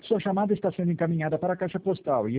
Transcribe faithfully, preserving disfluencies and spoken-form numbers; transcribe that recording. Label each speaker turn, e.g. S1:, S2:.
S1: Sua chamada está sendo encaminhada para a caixa postal e